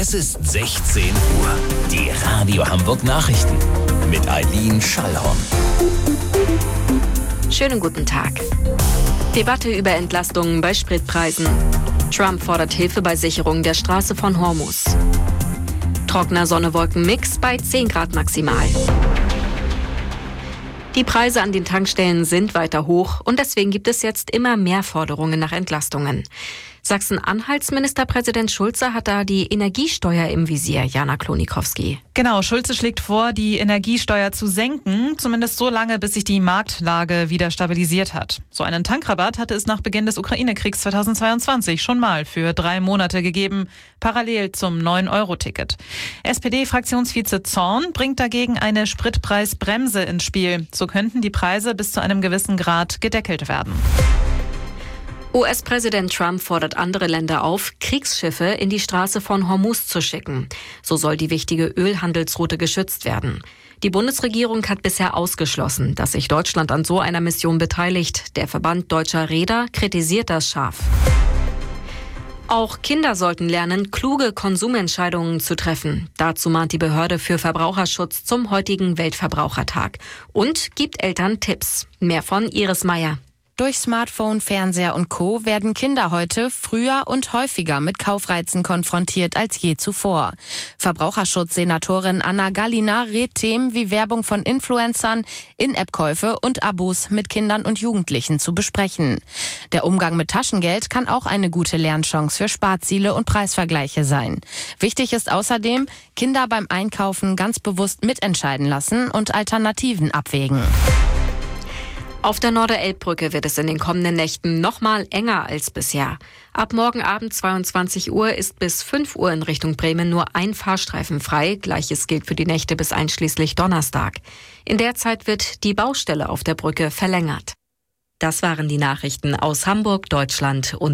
Es ist 16 Uhr. Die Radio Hamburg Nachrichten mit Eileen Schallhorn. Schönen guten Tag. Debatte über Entlastungen bei Spritpreisen. Trump fordert Hilfe bei Sicherung der Straße von Hormuz. Trockener Sonne-Wolken-Mix bei 10 Grad maximal. Die Preise an den Tankstellen sind weiter hoch und deswegen gibt es jetzt immer mehr Forderungen nach Entlastungen. Sachsen-Anhalts Ministerpräsident Schulze hat da die Energiesteuer im Visier, Jana Klonikowski. Genau, Schulze schlägt vor, die Energiesteuer zu senken, zumindest so lange, bis sich die Marktlage wieder stabilisiert hat. So einen Tankrabatt hatte es nach Beginn des Ukraine-Kriegs 2022 schon mal für 3 Monate gegeben, parallel zum 9-Euro-Ticket. SPD-Fraktionsvize Zorn bringt dagegen eine Spritpreisbremse ins Spiel. So könnten die Preise bis zu einem gewissen Grad gedeckelt werden. US-Präsident Trump fordert andere Länder auf, Kriegsschiffe in die Straße von Hormuz zu schicken. So soll die wichtige Ölhandelsroute geschützt werden. Die Bundesregierung hat bisher ausgeschlossen, dass sich Deutschland an so einer Mission beteiligt. Der Verband Deutscher Reeder kritisiert das scharf. Auch Kinder sollten lernen, kluge Konsumentscheidungen zu treffen. Dazu mahnt die Behörde für Verbraucherschutz zum heutigen Weltverbrauchertag und gibt Eltern Tipps. Mehr von Iris Meyer. Durch Smartphone, Fernseher und Co. werden Kinder heute früher und häufiger mit Kaufreizen konfrontiert als je zuvor. Verbraucherschutzsenatorin Anna Gallina rät Themen wie Werbung von Influencern, In-App-Käufe und Abos mit Kindern und Jugendlichen zu besprechen. Der Umgang mit Taschengeld kann auch eine gute Lernchance für Sparziele und Preisvergleiche sein. Wichtig ist außerdem, Kinder beim Einkaufen ganz bewusst mitentscheiden lassen und Alternativen abwägen. Auf der Norderelbbrücke wird es in den kommenden Nächten noch mal enger als bisher. Ab morgen Abend 22 Uhr ist bis 5 Uhr in Richtung Bremen nur ein Fahrstreifen frei. Gleiches gilt für die Nächte bis einschließlich Donnerstag. In der Zeit wird die Baustelle auf der Brücke verlängert. Das waren die Nachrichten aus Hamburg, Deutschland und